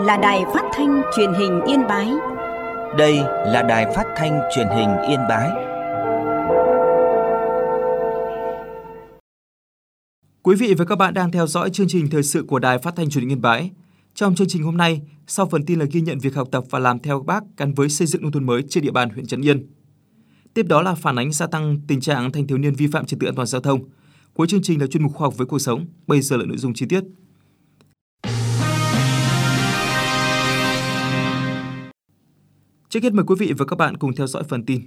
là Đài Phát thanh Truyền hình Yên Bái. Đây là Đài Phát thanh Truyền hình Yên Bái. Quý vị và các bạn đang theo dõi chương trình thời sự của Đài Phát thanh Truyền hình Yên Bái. Trong chương trình hôm nay, sau phần tin là ghi nhận việc học tập và làm theo Bác gắn với xây dựng nông thôn mới trên địa bàn huyện Trấn Yên. Tiếp đó là phản ánh gia tăng tình trạng thanh thiếu niên vi phạm trật tự an toàn giao thông. Cuối chương trình là chuyên mục khoa học với cuộc sống. Bây giờ là nội dung chi tiết. Trước hết mời quý vị và các bạn cùng theo dõi phần tin.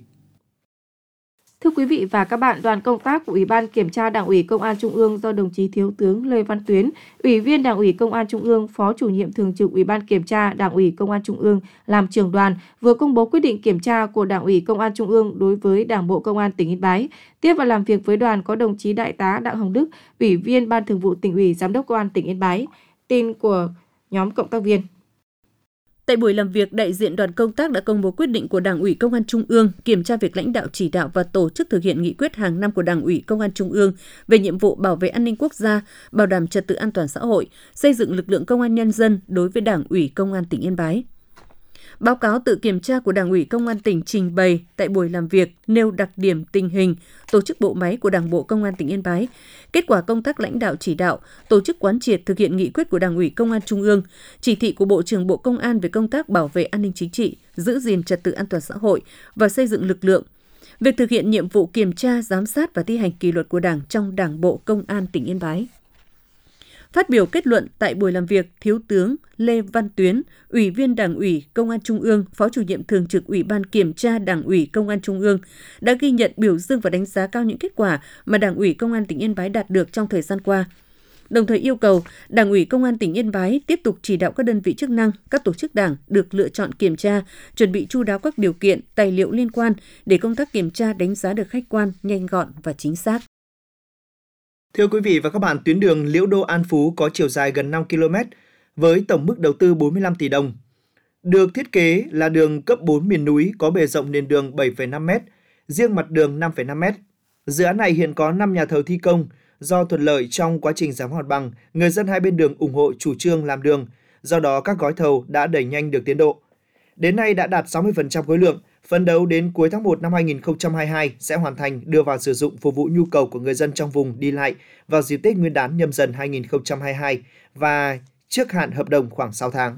Thưa quý vị và các bạn, đoàn công tác của Ủy ban Kiểm tra Đảng ủy Công an Trung ương do đồng chí Thiếu tướng Lê Văn Tuyến, Ủy viên Đảng ủy Công an Trung ương, Phó Chủ nhiệm Thường trực Ủy ban Kiểm tra Đảng ủy Công an Trung ương làm trưởng đoàn vừa công bố quyết định kiểm tra của Đảng ủy Công an Trung ương đối với Đảng bộ Công an tỉnh Yên Bái. Tiếp và làm việc với đoàn có đồng chí Đại tá Đặng Hồng Đức, Ủy viên Ban Thường vụ Tỉnh ủy, Giám đốc Công an tỉnh Yên Bái. Tin của nhóm cộng tác viên. Tại buổi làm việc, đại diện đoàn công tác đã công bố quyết định của Đảng ủy Công an Trung ương kiểm tra việc lãnh đạo chỉ đạo và tổ chức thực hiện nghị quyết hàng năm của Đảng ủy Công an Trung ương về nhiệm vụ bảo vệ an ninh quốc gia, bảo đảm trật tự an toàn xã hội, xây dựng lực lượng công an nhân dân đối với Đảng ủy Công an tỉnh Yên Bái. Báo cáo tự kiểm tra của Đảng ủy Công an tỉnh trình bày tại buổi làm việc nêu đặc điểm tình hình, tổ chức bộ máy của Đảng bộ Công an tỉnh Yên Bái, kết quả công tác lãnh đạo chỉ đạo, tổ chức quán triệt thực hiện nghị quyết của Đảng ủy Công an Trung ương, chỉ thị của Bộ trưởng Bộ Công an về công tác bảo vệ an ninh chính trị, giữ gìn trật tự an toàn xã hội và xây dựng lực lượng, việc thực hiện nhiệm vụ kiểm tra, giám sát và thi hành kỷ luật của Đảng trong Đảng bộ Công an tỉnh Yên Bái. Phát biểu kết luận tại buổi làm việc, Thiếu tướng Lê Văn Tuyến, Ủy viên Đảng ủy Công an Trung ương, Phó Chủ nhiệm Thường trực Ủy ban Kiểm tra Đảng ủy Công an Trung ương đã ghi nhận, biểu dương và đánh giá cao những kết quả mà Đảng ủy Công an tỉnh Yên Bái đạt được trong thời gian qua. Đồng thời yêu cầu Đảng ủy Công an tỉnh Yên Bái tiếp tục chỉ đạo các đơn vị chức năng, các tổ chức đảng được lựa chọn kiểm tra, chuẩn bị chu đáo các điều kiện, tài liệu liên quan để công tác kiểm tra đánh giá được khách quan, nhanh gọn và chính xác. Thưa quý vị và các bạn, tuyến đường Liễu Đô - An Phú có chiều dài gần 5 km với tổng mức đầu tư 45 tỷ đồng. Được thiết kế là đường cấp 4 miền núi có bề rộng nền đường 7,5 m, riêng mặt đường 5,5 m. Dự án này hiện có 5 nhà thầu thi công. Do thuận lợi trong quá trình giải phóng mặt bằng, người dân hai bên đường ủng hộ chủ trương làm đường, do đó các gói thầu đã đẩy nhanh được tiến độ. Đến nay đã đạt 60% khối lượng, phấn đấu đến cuối tháng 1 năm 2022 sẽ hoàn thành đưa vào sử dụng phục vụ nhu cầu của người dân trong vùng đi lại vào dịp Tết Nguyên đán Nhâm Dần 2022 và trước hạn hợp đồng khoảng 6 tháng.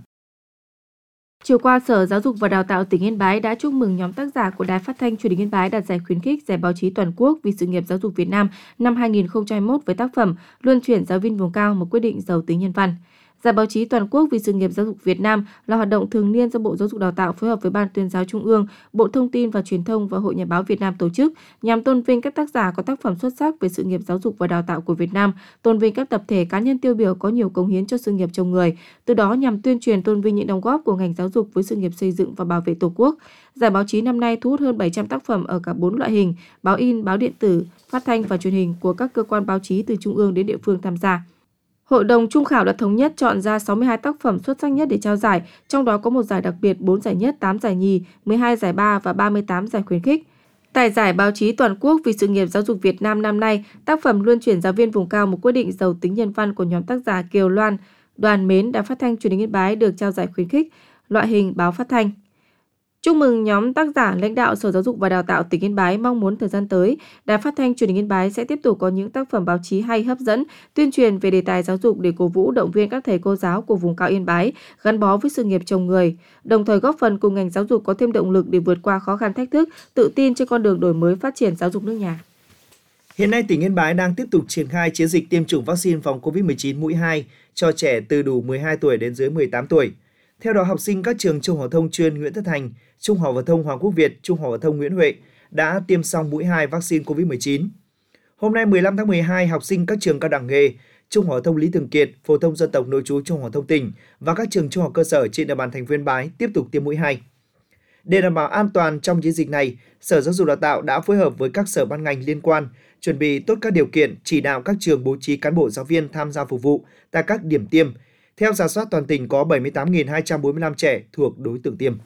Chiều qua, Sở Giáo dục và Đào tạo tỉnh Yên Bái đã chúc mừng nhóm tác giả của Đài Phát thanh Truyền hình Yên Bái đạt giải khuyến khích Giải báo chí toàn quốc vì sự nghiệp giáo dục Việt Nam năm 2021 với tác phẩm Luân chuyển giáo viên vùng cao, một quyết định giàu tính nhân văn. Giải báo chí toàn quốc vì sự nghiệp giáo dục Việt Nam là hoạt động thường niên do Bộ Giáo dục Đào tạo phối hợp với Ban Tuyên giáo Trung ương, Bộ Thông tin và Truyền thông và Hội Nhà báo Việt Nam tổ chức nhằm tôn vinh các tác giả có tác phẩm xuất sắc về sự nghiệp giáo dục và đào tạo của Việt Nam, tôn vinh các tập thể cá nhân tiêu biểu có nhiều cống hiến cho sự nghiệp chồng người, từ đó nhằm tuyên truyền tôn vinh những đóng góp của ngành giáo dục với sự nghiệp xây dựng và bảo vệ Tổ quốc. Giải báo chí năm nay thu hút hơn 700 tác phẩm ở cả 4 loại hình: báo in, báo điện tử, phát thanh và truyền hình của các cơ quan báo chí từ trung ương đến địa phương tham gia. Hội đồng trung khảo đã thống nhất chọn ra 62 tác phẩm xuất sắc nhất để trao giải, trong đó có một giải đặc biệt, 4 giải nhất, 8 giải nhì, 12 giải ba và 38 giải khuyến khích. Tại giải báo chí toàn quốc vì sự nghiệp giáo dục Việt Nam năm nay, tác phẩm Luân chuyển giáo viên vùng cao, một quyết định giàu tính nhân văn của nhóm tác giả Kiều Loan, Đoàn Mến, Đài Phát thanh Truyền hình Yên Bái được trao giải khuyến khích loại hình báo phát thanh. Chúc mừng nhóm tác giả, lãnh đạo Sở Giáo dục và Đào tạo tỉnh Yên Bái mong muốn thời gian tới, Đài Phát thanh Truyền hình Yên Bái sẽ tiếp tục có những tác phẩm báo chí hay, hấp dẫn, tuyên truyền về đề tài giáo dục để cổ vũ động viên các thầy cô giáo của vùng cao Yên Bái gắn bó với sự nghiệp chồng người, đồng thời góp phần cùng ngành giáo dục có thêm động lực để vượt qua khó khăn thách thức, tự tin trên con đường đổi mới phát triển giáo dục nước nhà. Hiện nay, tỉnh Yên Bái đang tiếp tục triển khai chiến dịch tiêm chủng vaccine phòng COVID-19 mũi 2 cho trẻ từ đủ 12 tuổi đến dưới 18 tuổi. Theo đó, học sinh các trường Trung học phổ thông chuyên Nguyễn Tất Thành, Trung học phổ thông Hoàng Quốc Việt, Trung học phổ thông Nguyễn Huệ đã tiêm xong mũi 2 vaccine COVID-19. Hôm nay 15 tháng 12, học sinh các trường cao đẳng nghề, Trung học phổ thông Lý Thường Kiệt, Phổ thông dân tộc nội trú Trung học phổ thông tỉnh và các trường trung học cơ sở trên địa bàn thành phố Yên Bái tiếp tục tiêm mũi 2. Để đảm bảo an toàn trong chiến dịch này, Sở Giáo dục Đào tạo đã phối hợp với các sở ban ngành liên quan chuẩn bị tốt các điều kiện, chỉ đạo các trường bố trí cán bộ giáo viên tham gia phục vụ tại các điểm tiêm. Theo rà soát, toàn tỉnh có 78.245 trẻ thuộc đối tượng tiêm.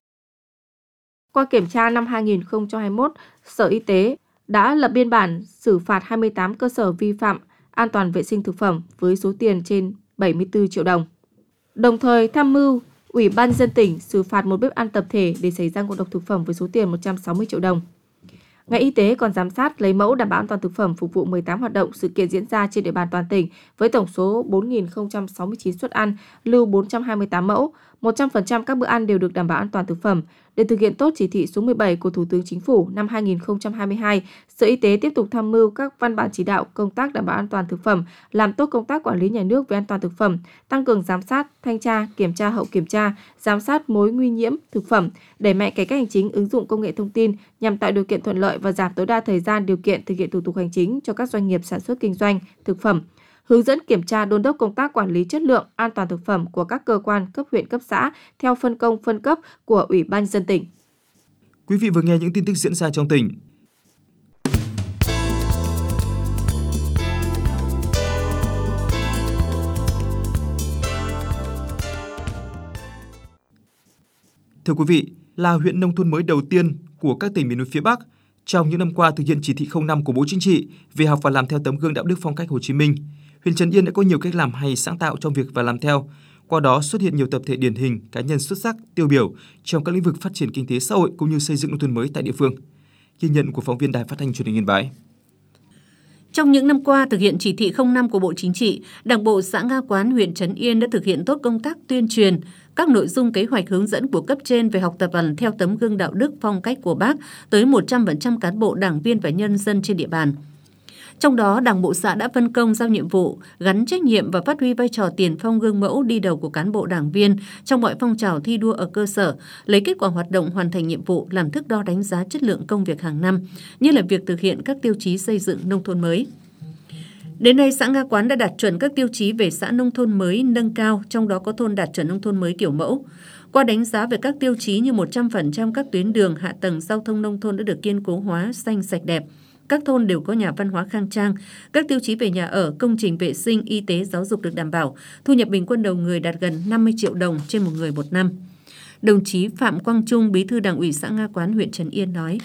Qua kiểm tra năm 2021, Sở Y tế đã lập biên bản xử phạt 28 cơ sở vi phạm an toàn vệ sinh thực phẩm với số tiền trên 74 triệu đồng. Đồng thời tham mưu Ủy ban nhân dân tỉnh xử phạt một bếp ăn tập thể để xảy ra ngộ độc thực phẩm với số tiền 160 triệu đồng. Ngành y tế còn giám sát lấy mẫu đảm bảo an toàn thực phẩm phục vụ 18 hoạt động sự kiện diễn ra trên địa bàn toàn tỉnh với tổng số 4.069 suất ăn, lưu 428 mẫu. 100% các bữa ăn đều được đảm bảo an toàn thực phẩm. Để thực hiện tốt chỉ thị số 17 của Thủ tướng Chính phủ năm 2022, Sở Y tế tiếp tục tham mưu các văn bản chỉ đạo công tác đảm bảo an toàn thực phẩm, làm tốt công tác quản lý nhà nước về an toàn thực phẩm, tăng cường giám sát, thanh tra, kiểm tra hậu kiểm tra, giám sát mối nguy nhiễm thực phẩm, đẩy mạnh cải cách hành chính, ứng dụng công nghệ thông tin nhằm tạo điều kiện thuận lợi và giảm tối đa thời gian điều kiện thực hiện thủ tục hành chính cho các doanh nghiệp sản xuất kinh doanh thực phẩm. Hướng dẫn kiểm tra đôn đốc công tác quản lý chất lượng, an toàn thực phẩm của các cơ quan cấp huyện cấp xã theo phân công phân cấp của Ủy ban nhân dân tỉnh. Quý vị vừa nghe những tin tức diễn ra trong tỉnh. Thưa quý vị, là huyện nông thôn mới đầu tiên của các tỉnh miền núi phía Bắc, trong những năm qua thực hiện chỉ thị 05 của Bộ Chính trị về học và làm theo tấm gương đạo đức phong cách Hồ Chí Minh, huyện Trấn Yên đã có nhiều cách làm hay sáng tạo trong việc và làm theo. Qua đó xuất hiện nhiều tập thể điển hình, cá nhân xuất sắc, tiêu biểu trong các lĩnh vực phát triển kinh tế xã hội cũng như xây dựng nông thôn mới tại địa phương. Ghi nhận của phóng viên Đài Phát thanh Truyền hình Yên Bái. Trong những năm qua thực hiện chỉ thị 05 của Bộ Chính trị, Đảng bộ xã Nga Quán, huyện Trấn Yên đã thực hiện tốt công tác tuyên truyền các nội dung kế hoạch hướng dẫn của cấp trên về học tập và làm theo tấm gương đạo đức phong cách của Bác tới 100% cán bộ, đảng viên và nhân dân trên địa bàn. Trong đó, Đảng bộ xã đã phân công giao nhiệm vụ, gắn trách nhiệm và phát huy vai trò tiền phong gương mẫu đi đầu của cán bộ đảng viên trong mọi phong trào thi đua ở cơ sở, lấy kết quả hoạt động hoàn thành nhiệm vụ làm thước đo đánh giá chất lượng công việc hàng năm, như là việc thực hiện các tiêu chí xây dựng nông thôn mới. Đến nay, xã Nga Quán đã đạt chuẩn các tiêu chí về xã nông thôn mới nâng cao, trong đó có thôn đạt chuẩn nông thôn mới kiểu mẫu. Qua đánh giá về các tiêu chí như 100% các tuyến đường, hạ tầng giao thông nông thôn đã được kiên cố hóa, xanh sạch đẹp. Các thôn đều có nhà văn hóa khang trang, các tiêu chí về nhà ở, công trình vệ sinh, y tế, giáo dục được đảm bảo, thu nhập bình quân đầu người đạt gần 50 triệu đồng trên một người một năm. Đồng chí Phạm Quang Trung, Bí thư Đảng ủy xã Nga Quán, huyện Trấn Yên nói: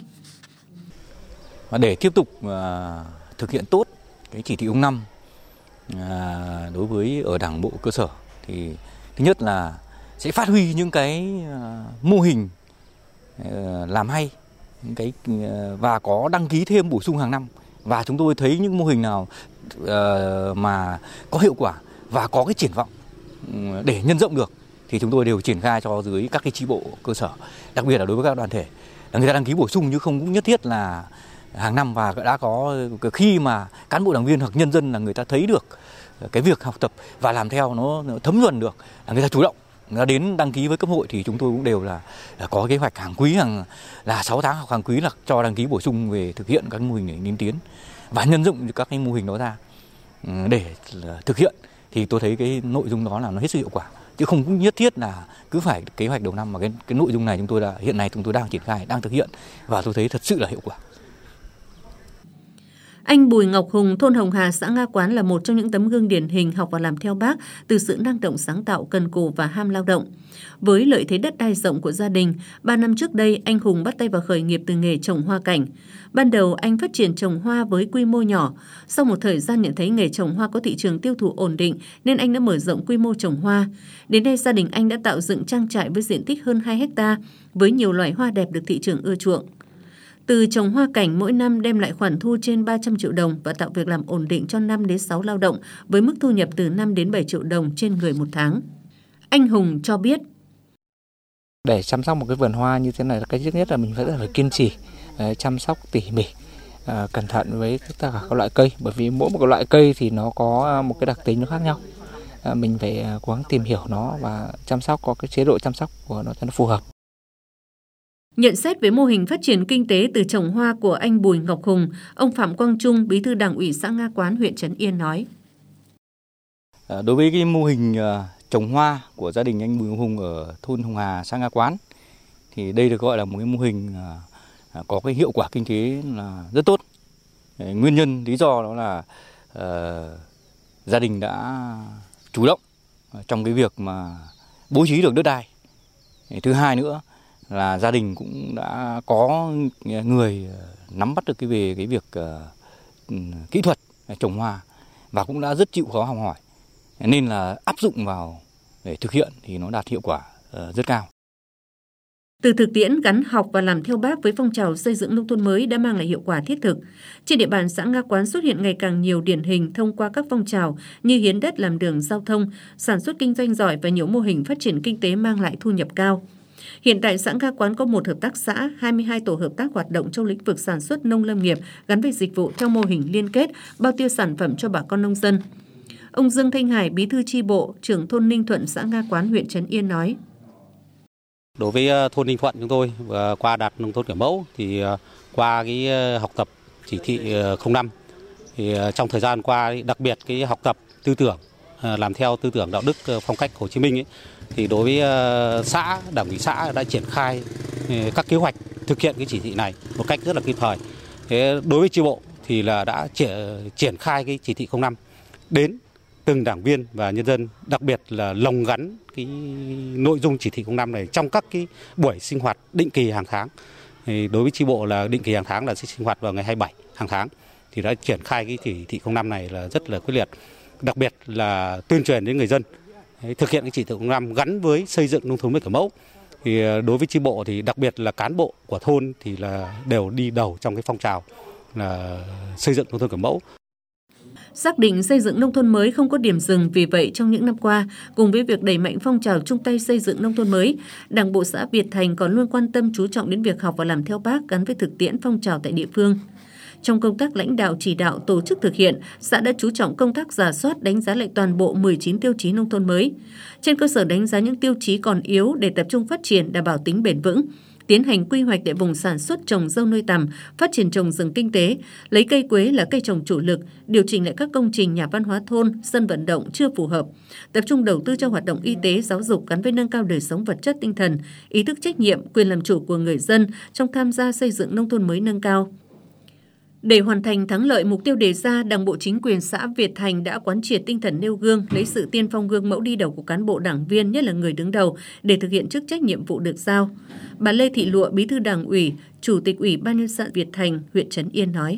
Để tiếp tục thực hiện tốt cái chỉ thị 05 đối với ở Đảng bộ cơ sở thì thứ nhất là sẽ phát huy những cái mô hình làm hay, và có đăng ký thêm bổ sung hàng năm, và chúng tôi thấy những mô hình nào mà có hiệu quả và có cái triển vọng để nhân rộng được thì chúng tôi đều triển khai cho dưới các cái chi bộ cơ sở, đặc biệt là đối với các đoàn thể người ta đăng ký bổ sung, chứ không cũng nhất thiết là hàng năm. Và đã có khi mà cán bộ đảng viên hoặc nhân dân là người ta thấy được cái việc học tập và làm theo nó thấm nhuần được, là người ta chủ động nó đến đăng ký với cấp hội, thì chúng tôi cũng đều là có kế hoạch hàng quý, là 6 tháng hoặc hàng quý là cho đăng ký bổ sung về thực hiện các mô hình để nghiên tiến và nhân dụng các cái mô hình đó ra để thực hiện. Thì tôi thấy cái nội dung đó là nó hết sức hiệu quả, chứ không cũng nhất thiết là cứ phải kế hoạch đầu năm, mà cái nội dung này hiện nay chúng tôi đang triển khai, đang thực hiện và tôi thấy thật sự là hiệu quả. Anh Bùi Ngọc Hùng, thôn Hồng Hà, xã Nga Quán là một trong những tấm gương điển hình học và làm theo Bác từ sự năng động sáng tạo, cần cù và ham lao động. Với lợi thế đất đai rộng của gia đình, 3 năm trước đây anh Hùng bắt tay vào khởi nghiệp từ nghề trồng hoa cảnh. Ban đầu anh phát triển trồng hoa với quy mô nhỏ. Sau một thời gian nhận thấy nghề trồng hoa có thị trường tiêu thụ ổn định nên anh đã mở rộng quy mô trồng hoa. Đến nay gia đình anh đã tạo dựng trang trại với diện tích hơn 2 hectare với nhiều loại hoa đẹp được thị trường ưa chuộng. Từ trồng hoa cảnh mỗi năm đem lại khoản thu trên 300 triệu đồng và tạo việc làm ổn định cho 5 đến 6 lao động với mức thu nhập từ 5 đến 7 triệu đồng trên người một tháng. Anh Hùng cho biết: Để chăm sóc một cái vườn hoa như thế này, cái trước nhất là mình phải kiên trì, chăm sóc tỉ mỉ, cẩn thận với tất cả các loại cây, bởi vì mỗi một cái loại cây thì nó có một cái đặc tính nó khác nhau. Mình phải cố gắng tìm hiểu nó và chăm sóc, có cái chế độ chăm sóc của nó cho nó phù hợp. Nhận xét về mô hình phát triển kinh tế từ trồng hoa của anh Bùi Ngọc Hùng, ông Phạm Quang Trung, Bí thư Đảng ủy xã Nga Quán, huyện Trấn Yên nói: Đối với cái mô hình trồng hoa của gia đình anh Bùi Ngọc Hùng ở thôn Hồng Hà, xã Nga Quán, thì đây được gọi là một cái mô hình có cái hiệu quả kinh tế là rất tốt. Nguyên nhân lý do đó là gia đình đã chủ động trong cái việc mà bố trí được đất đai. Thứ hai nữa là gia đình cũng đã có người nắm bắt được về cái việc kỹ thuật trồng hoa và cũng đã rất chịu khó học hỏi, nên là áp dụng vào để thực hiện thì nó đạt hiệu quả rất cao. Từ thực tiễn gắn học và làm theo Bác với phong trào xây dựng nông thôn mới đã mang lại hiệu quả thiết thực. Trên địa bàn xã Nga Quán xuất hiện ngày càng nhiều điển hình thông qua các phong trào như hiến đất làm đường giao thông, sản xuất kinh doanh giỏi và nhiều mô hình phát triển kinh tế mang lại thu nhập cao. Hiện tại xã Nga Quán có 1 hợp tác xã, 22 tổ hợp tác hoạt động trong lĩnh vực sản xuất nông lâm nghiệp gắn với dịch vụ theo mô hình liên kết, bao tiêu sản phẩm cho bà con nông dân. Ông Dương Thanh Hải, bí thư chi bộ, trưởng thôn Ninh Thuận, xã Nga Quán, huyện Trấn Yên nói: Đối với thôn Ninh Thuận chúng tôi qua đạt nông thôn kiểu mẫu thì qua cái học tập chỉ thị 05 thì trong thời gian qua đặc biệt cái học tập tư tưởng làm theo tư tưởng đạo đức phong cách Hồ Chí Minh ấy, thì đối với xã, đảng ủy xã đã triển khai các kế hoạch thực hiện cái chỉ thị này một cách rất là kịp thời. Thế đối với chi bộ thì là đã triển khai cái chỉ thị 05 đến từng đảng viên và nhân dân, đặc biệt là lồng gắn cái nội dung chỉ thị 05 này trong các cái buổi sinh hoạt định kỳ hàng tháng. Thì đối với chi bộ là định kỳ hàng tháng là sẽ sinh hoạt vào ngày 27 hàng tháng, thì đã triển khai cái chỉ thị 05 này là rất là quyết liệt, đặc biệt là tuyên truyền đến người dân thực hiện cái chỉ thị 05 gắn với xây dựng nông thôn mới kiểu mẫu. Thì đối với chi bộ thì đặc biệt là cán bộ của thôn thì là đều đi đầu trong cái phong trào là xây dựng nông thôn kiểu mẫu. Xác định xây dựng nông thôn mới không có điểm dừng, vì vậy trong những năm qua, cùng với việc đẩy mạnh phong trào chung tay xây dựng nông thôn mới, Đảng bộ xã Việt Thành còn luôn quan tâm chú trọng đến việc học và làm theo Bác gắn với thực tiễn phong trào tại địa phương. Trong công tác lãnh đạo chỉ đạo tổ chức thực hiện, xã đã chú trọng công tác rà soát, đánh giá lại toàn bộ 19 tiêu chí nông thôn mới. Trên cơ sở đánh giá những tiêu chí còn yếu để tập trung phát triển đảm bảo tính bền vững, tiến hành quy hoạch tại vùng sản xuất trồng dâu nuôi tằm, phát triển trồng rừng kinh tế, lấy cây quế là cây trồng chủ lực, điều chỉnh lại các công trình nhà văn hóa thôn, sân vận động chưa phù hợp, tập trung đầu tư cho hoạt động y tế, giáo dục gắn với nâng cao đời sống vật chất tinh thần, ý thức trách nhiệm, quyền làm chủ của người dân trong tham gia xây dựng nông thôn mới nâng cao. Để hoàn thành thắng lợi mục tiêu đề ra, Đảng bộ chính quyền xã Việt Thành đã quán triệt tinh thần nêu gương, lấy sự tiên phong gương mẫu đi đầu của cán bộ đảng viên, nhất là người đứng đầu, để thực hiện chức trách nhiệm vụ được giao. Bà Lê Thị Lụa, bí thư Đảng ủy, Chủ tịch Ủy ban nhân dân xã Việt Thành, huyện Trấn Yên nói: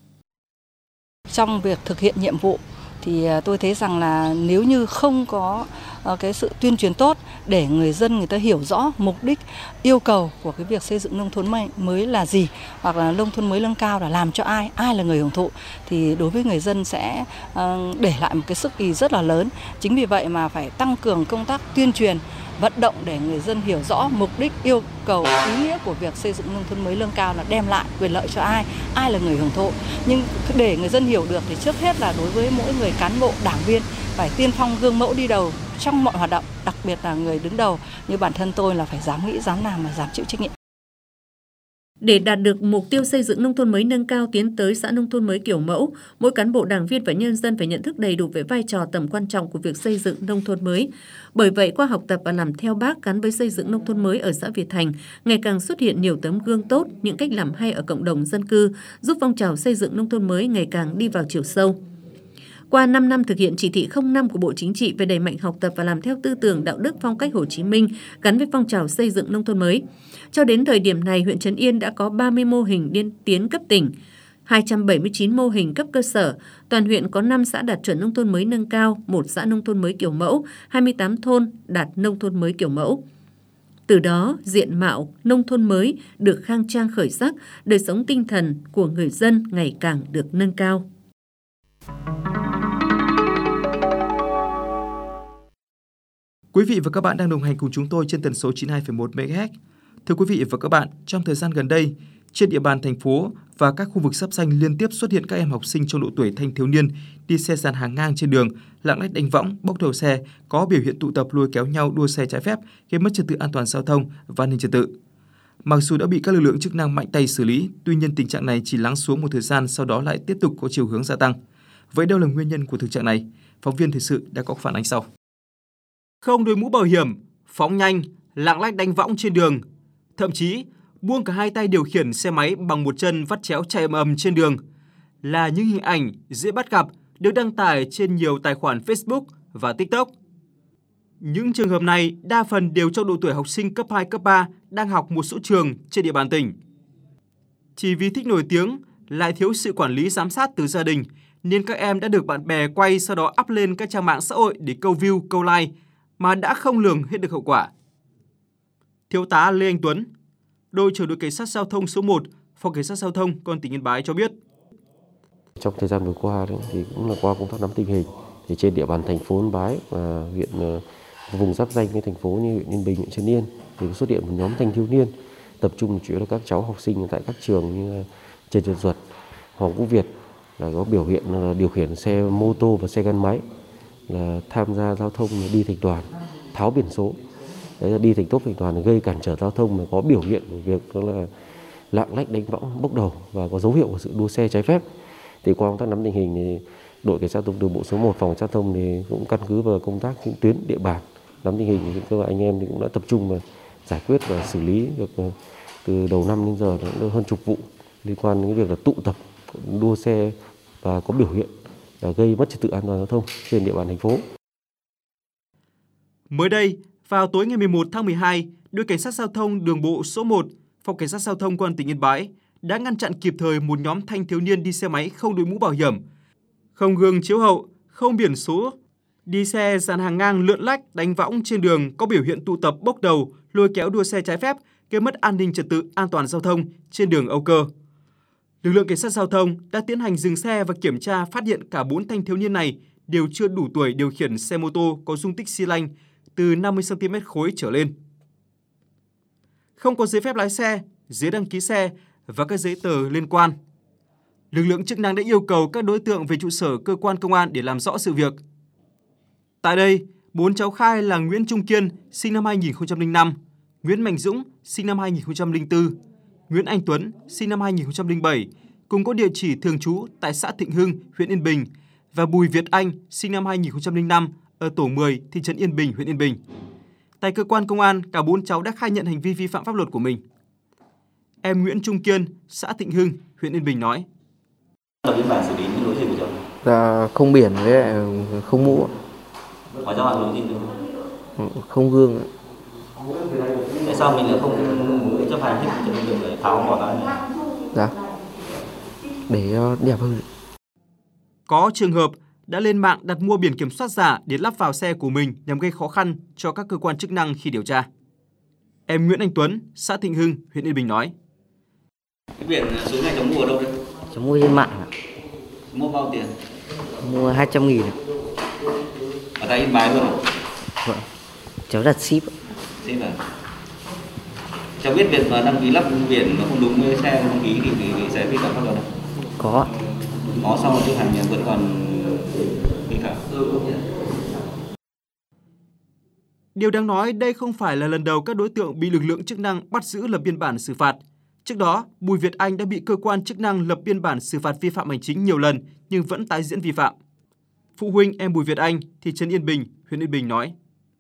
Trong việc thực hiện nhiệm vụ thì tôi thấy rằng là nếu như không có cái sự tuyên truyền tốt để người dân người ta hiểu rõ mục đích, yêu cầu của cái việc xây dựng nông thôn mới là gì, hoặc là nông thôn mới nâng cao là làm cho ai là người hưởng thụ, thì đối với người dân sẽ để lại một cái sức ý rất là lớn. Chính vì vậy mà phải tăng cường công tác tuyên truyền, vận động để người dân hiểu rõ mục đích, yêu cầu, ý nghĩa của việc xây dựng nông thôn mới nâng cao là đem lại quyền lợi cho ai là người hưởng thụ. Nhưng để người dân hiểu được thì trước hết là đối với mỗi người cán bộ, đảng viên phải tiên phong gương mẫu đi đầu trong mọi hoạt động, đặc biệt là người đứng đầu như bản thân tôi là phải dám nghĩ, dám làm và dám chịu trách nhiệm. Để đạt được mục tiêu xây dựng nông thôn mới nâng cao, tiến tới xã nông thôn mới kiểu mẫu, mỗi cán bộ, đảng viên và nhân dân phải nhận thức đầy đủ về vai trò, tầm quan trọng của việc xây dựng nông thôn mới. Bởi vậy, qua học tập và làm theo Bác gắn với xây dựng nông thôn mới ở xã Việt Thành, ngày càng xuất hiện nhiều tấm gương tốt, những cách làm hay ở cộng đồng dân cư, giúp phong trào xây dựng nông thôn mới ngày càng đi vào chiều sâu. Qua 5 năm thực hiện chỉ thị 05 của Bộ Chính trị về đẩy mạnh học tập và làm theo tư tưởng đạo đức phong cách Hồ Chí Minh gắn với phong trào xây dựng nông thôn mới, cho đến thời điểm này, huyện Trấn Yên đã có 30 mô hình tiên tiến cấp tỉnh, 279 mô hình cấp cơ sở, toàn huyện có 5 xã đạt chuẩn nông thôn mới nâng cao, 1 xã nông thôn mới kiểu mẫu, 28 thôn đạt nông thôn mới kiểu mẫu. Từ đó, diện mạo nông thôn mới được khang trang khởi sắc, đời sống tinh thần của người dân ngày càng được nâng cao. Quý vị và các bạn đang đồng hành cùng chúng tôi trên tần số 92,1 MHz. Thưa quý vị và các bạn, trong thời gian gần đây, trên địa bàn thành phố và các khu vực xáp xanh liên tiếp xuất hiện các em học sinh trong độ tuổi thanh thiếu niên đi xe dàn hàng ngang trên đường, lạng lách đánh võng, bốc đầu xe, có biểu hiện tụ tập lôi kéo nhau đua xe trái phép, gây mất trật tự an toàn giao thông và an ninh trật tự. Mặc dù đã bị các lực lượng chức năng mạnh tay xử lý, tuy nhiên tình trạng này chỉ lắng xuống một thời gian, sau đó lại tiếp tục có chiều hướng gia tăng. Vậy đâu là nguyên nhân của thực trạng này? Phóng viên thời sự đã có phản ánh sau. Không đội mũ bảo hiểm, phóng nhanh, lạng lách đánh võng trên đường, thậm chí buông cả hai tay điều khiển xe máy bằng một chân vắt chéo chạy ầm trên đường là những hình ảnh dễ bắt gặp được đăng tải trên nhiều tài khoản Facebook và TikTok. Những trường hợp này đa phần đều trong độ tuổi học sinh cấp 2, cấp 3 đang học một số trường trên địa bàn tỉnh. Chỉ vì thích nổi tiếng, lại thiếu sự quản lý giám sát từ gia đình, nên các em đã được bạn bè quay, sau đó up lên các trang mạng xã hội để câu view, câu like, mà đã không lường hết được hậu quả. Thiếu tá Lê Anh Tuấn, đội trưởng đội cảnh sát giao thông số 1, Phòng Cảnh sát Giao thông Công an tỉnh Yên Bái cho biết. Trong thời gian vừa qua thì cũng là qua công tác nắm tình hình thì trên địa bàn thành phố Yên Bái và huyện vùng giáp danh với thành phố như huyện Yên Bình, huyện Trấn Yên thì xuất hiện một nhóm thanh thiếu niên tập trung chủ yếu là các cháu học sinh tại các trường như Trần Nhật Duật, Hoàng Quốc Việt là có biểu hiện là điều khiển xe mô tô và xe gắn máy là tham gia giao thông đi thành đoàn, tháo biển số, đi thành tốp thành đoàn gây cản trở giao thông mà có biểu hiện của việc đó là lạng lách đánh võng, bốc đầu và có dấu hiệu của sự đua xe trái phép. Thì qua công tác nắm tình hình thì đội cảnh sát giao thông đường bộ số 1 phòng giao thông thì cũng căn cứ vào công tác những tuyến địa bàn nắm tình hình thì các anh em thì cũng đã tập trung vào giải quyết và xử lý được từ đầu năm đến giờ đã hơn chục vụ liên quan đến việc là tụ tập đua xe và có biểu hiện gây mất trật tự an toàn giao thông trên địa bàn thành phố. Mới đây, vào tối ngày 11 tháng 12, đội cảnh sát giao thông đường bộ số 1, Phòng Cảnh sát Giao thông Công an tỉnh Yên Bái đã ngăn chặn kịp thời một nhóm thanh thiếu niên đi xe máy không đội mũ bảo hiểm, không gương chiếu hậu, không biển số, đi xe dàn hàng ngang lượn lách đánh võng trên đường có biểu hiện tụ tập bốc đầu, lôi kéo đua xe trái phép, gây mất an ninh trật tự an toàn giao thông trên đường Âu Cơ. Lực lượng cảnh sát giao thông đã tiến hành dừng xe và kiểm tra phát hiện cả 4 thanh thiếu niên này đều chưa đủ tuổi điều khiển xe mô tô có dung tích xi lanh từ 50 cm khối trở lên. Không có giấy phép lái xe, giấy đăng ký xe và các giấy tờ liên quan. Lực lượng chức năng đã yêu cầu các đối tượng về trụ sở cơ quan công an để làm rõ sự việc. Tại đây, 4 cháu khai là Nguyễn Trung Kiên, sinh năm 2005, Nguyễn Mạnh Dũng, sinh năm 2004, Nguyễn Anh Tuấn, sinh năm 2007, cùng có địa chỉ thường trú tại xã Thịnh Hưng, huyện Yên Bình, và Bùi Việt Anh, sinh năm 2005, ở tổ 10, thị trấn Yên Bình, huyện Yên Bình. Tại cơ quan công an, cả 4 cháu đã khai nhận hành vi vi phạm pháp luật của mình. Em Nguyễn Trung Kiên, xã Thịnh Hưng, huyện Yên Bình nói. Lập biên bản xử lý những lỗi gì của cháu? Là không biển với lại không mũ. Ngoài ra lỗi gì nữa? Không gương. Tại sao mình lại không chấp hành hết trường hợp để tháo bỏ ra? Dạ. Để đẹp hơn. Có trường hợp đã lên mạng đặt mua biển kiểm soát giả để lắp vào xe của mình nhằm gây khó khăn cho các cơ quan chức năng khi điều tra. Em Nguyễn Anh Tuấn, xã Thịnh Hưng, huyện Yên Bình nói. Cái biển số này cháu mua ở đâu đấy? Cháu mua trên mạng. Mua bao tiền? Mua 200.000. Ở tại Yên Bái luôn à? Vâng. Cháu đặt ship. Ship à? Cháu biết việc mà đăng ký lắp biển mà không đúng với xe đăng ký thì sẽ vi phạm pháp luật không? Có. Có, sau chấp hành vẫn còn vi phạm. Điều đáng nói, đây không phải là lần đầu các đối tượng bị lực lượng chức năng bắt giữ lập biên bản xử phạt. Trước đó, Bùi Việt Anh đã bị cơ quan chức năng lập biên bản xử phạt vi phạm hành chính nhiều lần nhưng vẫn tái diễn vi phạm. Phụ huynh em Bùi Việt Anh, thị trấn Yên Bình, huyện Yên Bình nói.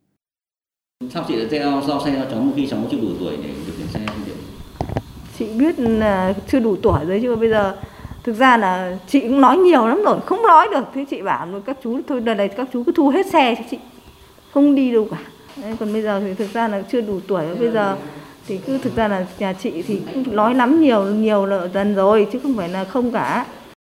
Sao chị đã giao xe cho cháu khi cháu chưa đủ tuổi để điều khiển xe? Chị biết là chưa đủ tuổi rồi chứ bây giờ thực ra là chị cũng nói nhiều lắm rồi, không nói được. Thế chị bảo các chú thôi, đợt này các chú cứ thu hết xe cho chị, không đi đâu cả. Đấy, còn bây giờ thì thực ra là chưa đủ tuổi, bây giờ thì cứ thực ra là nhà chị thì cũng nói lắm nhiều dần rồi chứ không phải là không cả.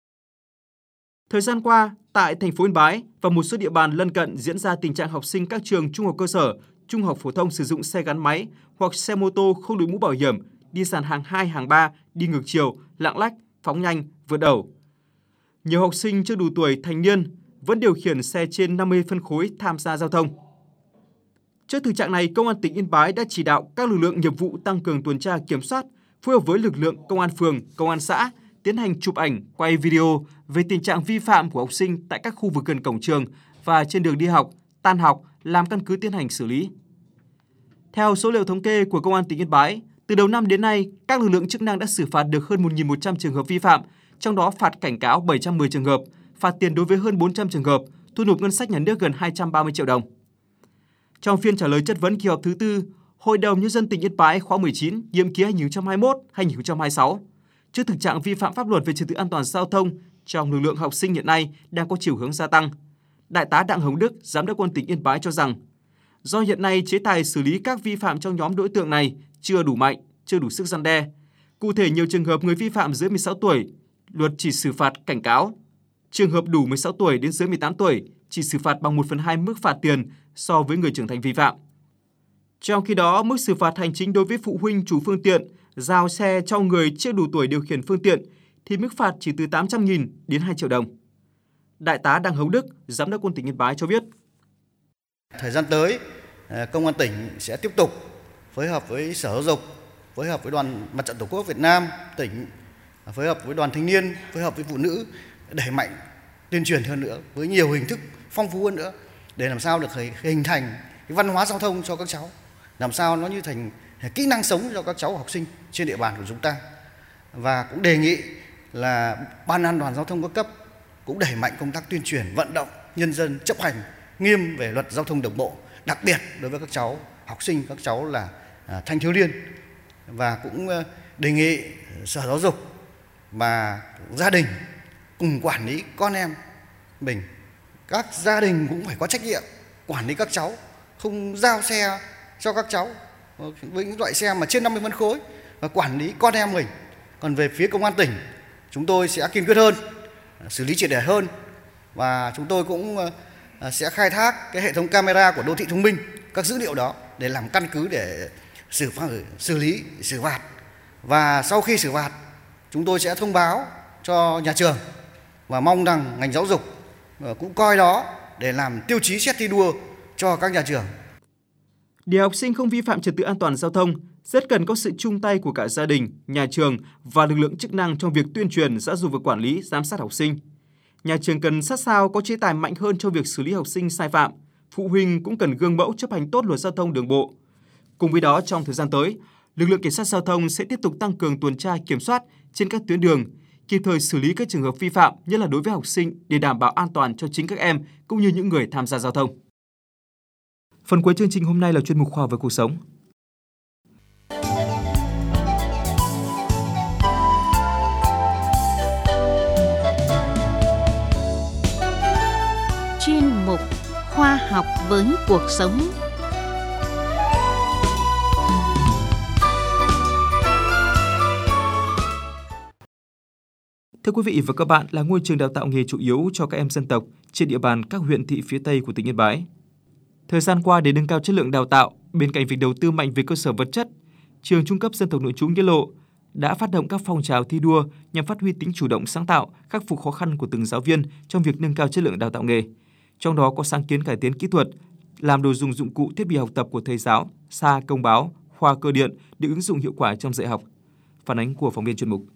Thời gian qua, tại thành phố Yên Bái và một số địa bàn lân cận diễn ra tình trạng học sinh các trường trung học cơ sở, trung học phổ thông sử dụng xe gắn máy hoặc xe mô tô không đội mũ bảo hiểm, đi dàn hàng 2, hàng 3, đi ngược chiều, lạng lách, phóng nhanh, vượt ẩu. Nhiều học sinh chưa đủ tuổi thành niên vẫn điều khiển xe trên 50 phân khối tham gia giao thông. Trước thực trạng này, Công an tỉnh Yên Bái đã chỉ đạo các lực lượng nghiệp vụ tăng cường tuần tra kiểm soát, phối hợp với lực lượng công an phường, công an xã tiến hành chụp ảnh, quay video về tình trạng vi phạm của học sinh tại các khu vực gần cổng trường và trên đường đi học, tan học làm căn cứ tiến hành xử lý. Theo số liệu thống kê của Công an tỉnh Yên Bái, từ đầu năm đến nay, các lực lượng chức năng đã xử phạt được hơn 1.100 trường hợp vi phạm, trong đó phạt cảnh cáo 710 trường hợp, phạt tiền đối với hơn 400 trường hợp, thu nộp ngân sách nhà nước gần 230 triệu đồng. Trong phiên trả lời chất vấn kỳ họp thứ 4, Hội đồng Nhân dân tỉnh Yên Bái khóa 19, nhiệm kỳ 2021-2026, trước thực trạng vi phạm pháp luật về trật tự an toàn giao thông trong lực lượng học sinh hiện nay đang có chiều hướng gia tăng, Đại tá Đặng Hồng Đức, Giám đốc Công an tỉnh Yên Bái cho rằng, do hiện nay chế tài xử lý các vi phạm trong nhóm đối tượng này chưa đủ mạnh, chưa đủ sức răn đe. Cụ thể, nhiều trường hợp người vi phạm dưới 16 tuổi, luật chỉ xử phạt cảnh cáo. Trường hợp đủ 16 tuổi đến dưới 18 tuổi chỉ xử phạt bằng 1/2 mức phạt tiền so với người trưởng thành vi phạm. Trong khi đó, mức xử phạt hành chính đối với phụ huynh chủ phương tiện giao xe cho người chưa đủ tuổi điều khiển phương tiện thì mức phạt chỉ từ 800.000 đến 2 triệu đồng. Đại tá Đặng Hồng Đức, Giám đốc Công an tỉnh Yên Bái cho biết. Thời gian tới, Công an tỉnh sẽ tiếp tục phối hợp với Sở Giáo dục, phối hợp với Đoàn Mặt trận Tổ quốc Việt Nam tỉnh, phối hợp với Đoàn Thanh niên, phối hợp với Phụ nữ đẩy mạnh tuyên truyền hơn nữa với nhiều hình thức phong phú hơn nữa để làm sao được hình thành cái văn hóa giao thông cho các cháu, làm sao nó như thành kỹ năng sống cho các cháu học sinh trên địa bàn của chúng ta. Và cũng đề nghị là Ban An toàn giao thông các cấp cũng đẩy mạnh công tác tuyên truyền, vận động nhân dân chấp hành nghiêm về luật giao thông đường bộ, đặc biệt đối với các cháu học sinh, các cháu là thanh thiếu niên. Và cũng đề nghị Sở Giáo dục và gia đình cùng quản lý con em mình. Các gia đình cũng phải có trách nhiệm quản lý các cháu, không giao xe cho các cháu với những loại xe mà trên 50 phân khối và quản lý con em mình. Còn về phía Công an tỉnh, chúng tôi sẽ kiên quyết hơn, xử lý triệt để hơn và chúng tôi cũng sẽ khai thác cái hệ thống camera của đô thị thông minh, các dữ liệu đó để làm căn cứ để xử lý, xử phạt. Và sau khi xử phạt, chúng tôi sẽ thông báo cho nhà trường và mong rằng ngành giáo dục cũng coi đó để làm tiêu chí xét thi đua cho các nhà trường. Để học sinh không vi phạm trật tự an toàn giao thông, rất cần có sự chung tay của cả gia đình, nhà trường và lực lượng chức năng trong việc tuyên truyền, giáo dục và quản lý, giám sát học sinh. Nhà trường cần sát sao có chế tài mạnh hơn trong việc xử lý học sinh sai phạm. Phụ huynh cũng cần gương mẫu chấp hành tốt luật giao thông đường bộ. Cùng với đó, trong thời gian tới, lực lượng cảnh sát giao thông sẽ tiếp tục tăng cường tuần tra kiểm soát trên các tuyến đường, kịp thời xử lý các trường hợp vi phạm, nhất là đối với học sinh để đảm bảo an toàn cho chính các em cũng như những người tham gia giao thông. Phần cuối chương trình hôm nay là chuyên mục Khoa học và cuộc sống. Chuyên mục Khoa học với cuộc sống. Thưa quý vị và các bạn, là ngôi trường đào tạo nghề chủ yếu cho các em dân tộc trên địa bàn các huyện thị phía Tây của tỉnh Yên Bái. Thời gian qua, để nâng cao chất lượng đào tạo, bên cạnh việc đầu tư mạnh về cơ sở vật chất, trường trung cấp dân tộc nội trú Nghĩa Lộ đã phát động các phong trào thi đua nhằm phát huy tính chủ động sáng tạo, khắc phục khó khăn của từng giáo viên trong việc nâng cao chất lượng đào tạo nghề. Trong đó có sáng kiến cải tiến kỹ thuật, làm đồ dùng dụng cụ thiết bị học tập của thầy giáo, xa công báo, khoa cơ điện được ứng dụng hiệu quả trong dạy học. Phản ánh của phóng viên chuyên mục.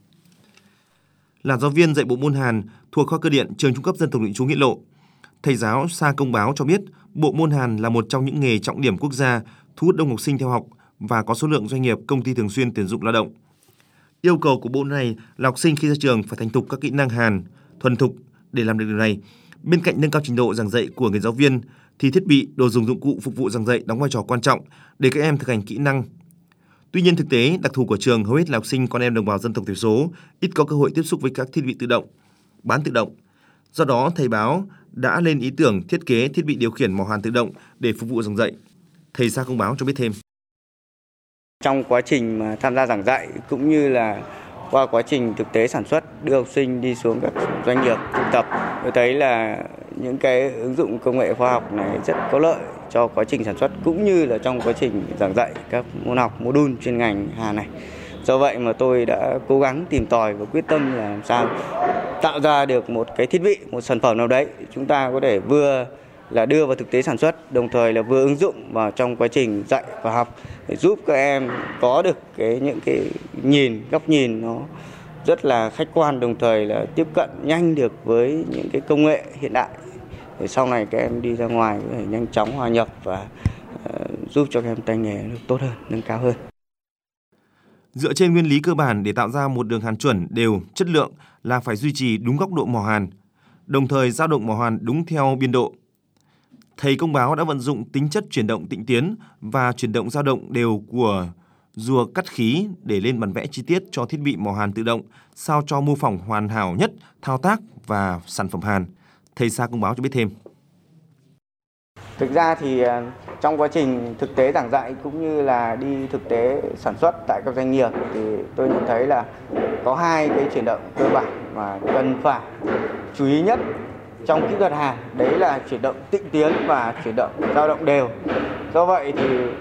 Là giáo viên dạy bộ môn Hàn thuộc khoa cơ điện trường trung cấp dân tộc nội trú Nghĩa Lộ, thầy giáo Sa Công Báo cho biết bộ môn Hàn là một trong những nghề trọng điểm quốc gia, thu hút đông học sinh theo học và có số lượng doanh nghiệp, công ty thường xuyên tuyển dụng lao động. Yêu cầu của bộ này là học sinh khi ra trường phải thành thục các kỹ năng Hàn, thuần thục. Để làm được điều này, bên cạnh nâng cao trình độ giảng dạy của người giáo viên, thì thiết bị, đồ dùng dụng cụ phục vụ giảng dạy đóng vai trò quan trọng để các em thực hành kỹ năng. Tuy nhiên thực tế, đặc thù của trường hầu hết là học sinh con em đồng bào dân tộc thiểu số, ít có cơ hội tiếp xúc với các thiết bị tự động, bán tự động. Do đó, thầy Báo đã lên ý tưởng thiết kế thiết bị điều khiển mỏ hàn tự động để phục vụ giảng dạy. Thầy Sa Công Báo cho biết thêm. Trong quá trình mà tham gia giảng dạy cũng như là qua quá trình thực tế sản xuất, đưa học sinh đi xuống các doanh nghiệp thực tập, tôi thấy là những cái ứng dụng công nghệ khoa học này rất có lợi cho quá trình sản xuất cũng như là trong quá trình giảng dạy các môn học, module chuyên ngành Hàn này. Do vậy mà tôi đã cố gắng tìm tòi và quyết tâm là làm sao tạo ra được một cái thiết bị, một sản phẩm nào đấy chúng ta có thể vừa là đưa vào thực tế sản xuất, đồng thời là vừa ứng dụng vào trong quá trình dạy và học để giúp các em có được những cái góc nhìn nó rất là khách quan, đồng thời là tiếp cận nhanh được với những cái công nghệ hiện đại để sau này các em đi ra ngoài có thể nhanh chóng hòa nhập và giúp cho các em tay nghề được tốt hơn, nâng cao hơn. Dựa trên nguyên lý cơ bản để tạo ra một đường hàn chuẩn, đều, chất lượng là phải duy trì đúng góc độ mỏ hàn, đồng thời dao động mỏ hàn đúng theo biên độ. Thầy Công Báo đã vận dụng tính chất chuyển động tịnh tiến và chuyển động dao động đều của rùa cắt khí để lên bản vẽ chi tiết cho thiết bị mỏ hàn tự động, sao cho mô phỏng hoàn hảo nhất thao tác và sản phẩm hàn. Thầy Sa Công Báo cho biết thêm. Thực ra thì trong quá trình thực tế giảng dạy cũng như là đi thực tế sản xuất tại các doanh nghiệp thì tôi nhận thấy là có hai cái chuyển động cơ bản mà cần phải chú ý nhất trong kỹ thuật hàn, đấy là chuyển động tịnh tiến và chuyển động dao động đều. Do vậy thì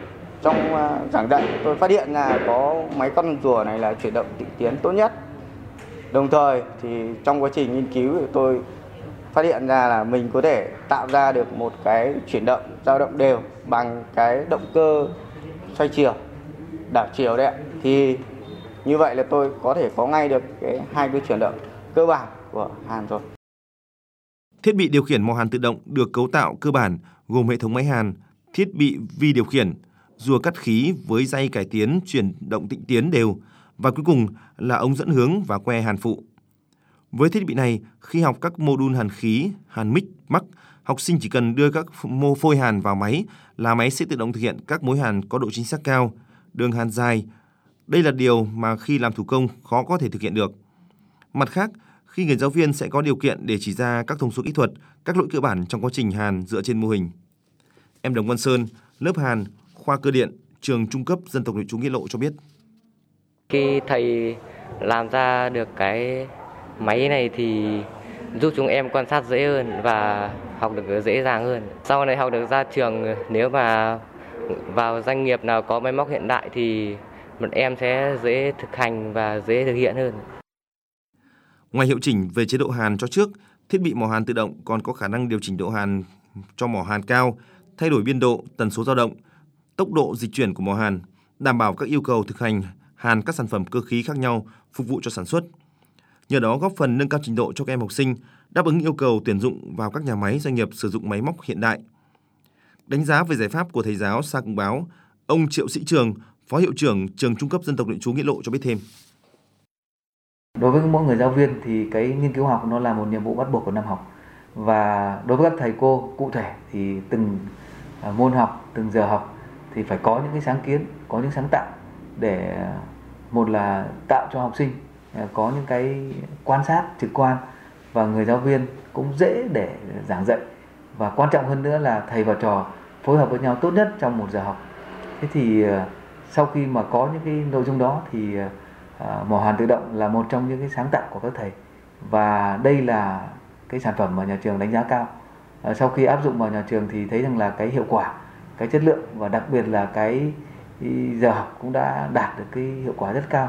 trong giảng dạy tôi phát hiện là có máy con rùa này là chuyển động tịnh tiến tốt nhất. Đồng thời thì trong quá trình nghiên cứu thì tôi phát hiện ra là mình có thể tạo ra được một cái chuyển động dao động đều bằng cái động cơ xoay chiều, đảo chiều đấy ạ. Thì như vậy là tôi có thể có ngay được hai cái chuyển động cơ bản của hàn rồi. Thiết bị điều khiển mò hàn tự động được cấu tạo cơ bản gồm hệ thống máy hàn, thiết bị vi điều khiển, rùa cắt khí với dây cải tiến chuyển động tịnh tiến đều và cuối cùng là ống dẫn hướng và que hàn phụ. Với thiết bị này, khi học các mô đun hàn khí, hàn mic, mắc, học sinh chỉ cần đưa các mô phôi hàn vào máy là máy sẽ tự động thực hiện các mối hàn có độ chính xác cao, đường hàn dài. Đây là điều mà khi làm thủ công khó có thể thực hiện được. Mặt khác, khi người giáo viên sẽ có điều kiện để chỉ ra các thông số kỹ thuật, các lỗi cơ bản trong quá trình hàn dựa trên mô hình. Em Đồng Văn Sơn, lớp hàn, khoa cơ điện, trường trung cấp dân tộc nội trú Nghĩa Lộ cho biết. Khi thầy làm ra được cái máy này thì giúp chúng em quan sát dễ hơn và học được dễ dàng hơn. Sau này học được ra trường, nếu mà vào doanh nghiệp nào có máy móc hiện đại thì bọn em sẽ dễ thực hành và dễ thực hiện hơn. Ngoài hiệu chỉnh về chế độ hàn cho trước, thiết bị mò hàn tự động còn có khả năng điều chỉnh độ hàn cho mỏ hàn cao, thay đổi biên độ, tần số dao động, tốc độ dịch chuyển của mỏ hàn, đảm bảo các yêu cầu thực hành hàn các sản phẩm cơ khí khác nhau phục vụ cho sản xuất. Nhờ đó góp phần nâng cao trình độ cho các em học sinh, đáp ứng yêu cầu tuyển dụng vào các nhà máy doanh nghiệp sử dụng máy móc hiện đại. Đánh giá về giải pháp của thầy giáo Sa Công Báo, ông Triệu Sĩ Trường, Phó Hiệu trưởng Trường Trung cấp Dân tộc Nội trú Nghĩa Lộ cho biết thêm. Đối với mỗi người giáo viên thì cái nghiên cứu học nó là một nhiệm vụ bắt buộc của năm học. Và đối với các thầy cô cụ thể thì từng môn học, từng giờ học thì phải có những cái sáng kiến, có những sáng tạo để một là tạo cho học sinh có những cái quan sát trực quan và người giáo viên cũng dễ để giảng dạy. Và quan trọng hơn nữa là thầy và trò phối hợp với nhau tốt nhất trong một giờ học. Thế thì sau khi mà có những cái nội dung đó thì mỏ hàn tự động là một trong những cái sáng tạo của các thầy. Và đây là cái sản phẩm mà nhà trường đánh giá cao. Sau khi áp dụng vào nhà trường thì thấy rằng là cái hiệu quả, cái chất lượng và đặc biệt là cái giờ học cũng đã đạt được cái hiệu quả rất cao.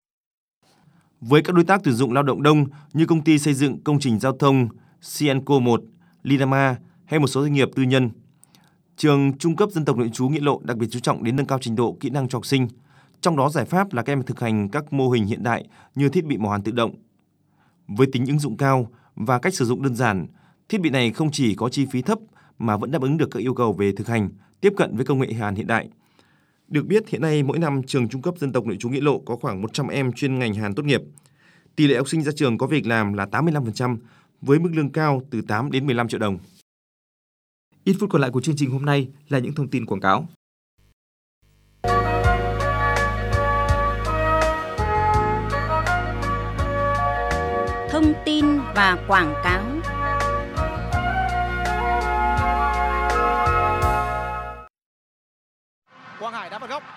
Với các đối tác tuyển dụng lao động đông như công ty xây dựng công trình giao thông Sienco 1, Linama hay một số doanh nghiệp tư nhân, trường Trung cấp Dân tộc Nội trú Nghĩa Lộ đặc biệt chú trọng đến nâng cao trình độ kỹ năng cho học sinh. Trong đó giải pháp là các em thực hành các mô hình hiện đại như thiết bị mỏ hàn tự động. Với tính ứng dụng cao và cách sử dụng đơn giản, thiết bị này không chỉ có chi phí thấp mà vẫn đáp ứng được các yêu cầu về thực hành, tiếp cận với công nghệ hàn hiện đại. Được biết, hiện nay mỗi năm trường Trung cấp Dân tộc Nội trú Nghĩa Lộ có khoảng 100 em chuyên ngành hàn tốt nghiệp. Tỷ lệ học sinh ra trường có việc làm là 85% với mức lương cao từ 8 đến 15 triệu đồng. Ít phút còn lại của chương trình hôm nay là những thông tin quảng cáo. Thông tin và quảng cáo. Quang Hải đá phạt góc.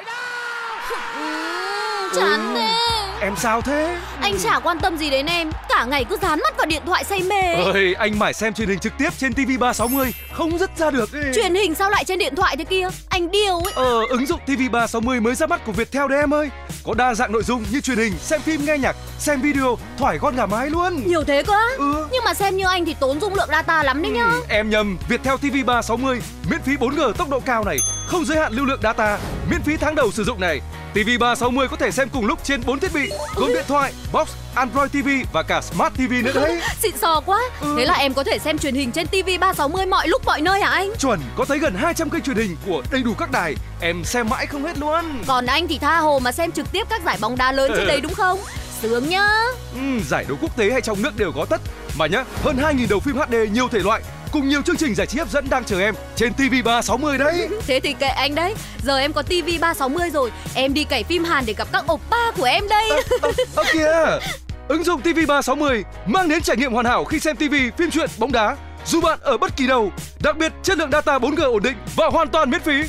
Chán thế. Em sao thế? Anh chả quan tâm gì đến em, cả ngày cứ dán mắt vào điện thoại say mê. Ơi, anh mải xem truyền hình trực tiếp trên TV360, không dứt ra được ấy. Truyền hình sao lại trên điện thoại thế kia? Anh điêu ấy. Ứng dụng TV360 mới ra mắt của Viettel đấy em ơi. Có đa dạng nội dung như truyền hình, xem phim, nghe nhạc, xem video, thoải con gà mái luôn. Nhiều thế cơ á? Nhưng mà xem như anh thì tốn dung lượng data lắm đấy nhá. Em nhầm, Viettel TV360 miễn phí 4G tốc độ cao này, không giới hạn lưu lượng data, miễn phí tháng đầu sử dụng này. TV360 có thể xem cùng lúc trên 4 thiết bị, gồm điện thoại, box, Android TV và cả Smart TV nữa đấy. Xịn sò quá. Thế là em có thể xem truyền hình trên TV360 mọi lúc mọi nơi hả anh? Chuẩn, có tới gần 200 kênh truyền hình của đầy đủ các đài, em xem mãi không hết luôn. Còn anh thì tha hồ mà xem trực tiếp các giải bóng đá lớn trên đấy đúng không? Sướng nhá. Giải đấu quốc tế hay trong nước đều có tất. Mà nhá, hơn 2.000 đầu phim HD nhiều thể loại cùng nhiều chương trình giải trí hấp dẫn đang chờ em trên TV360 đấy. Thế thì kệ anh đấy. Giờ em có TV360 rồi, em đi cày phim Hàn để gặp các oppa của em đây. Kìa. Ứng dụng TV360 mang đến trải nghiệm hoàn hảo khi xem TV, phim truyện, bóng đá dù bạn ở bất kỳ đâu. Đặc biệt chất lượng data 4G ổn định và hoàn toàn miễn phí.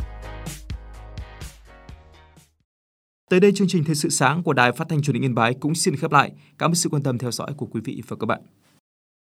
Tới đây chương trình Thời sự sáng của Đài Phát thanh Truyền hình Yên Bái cũng xin khép lại. Cảm ơn sự quan tâm theo dõi của quý vị và các bạn.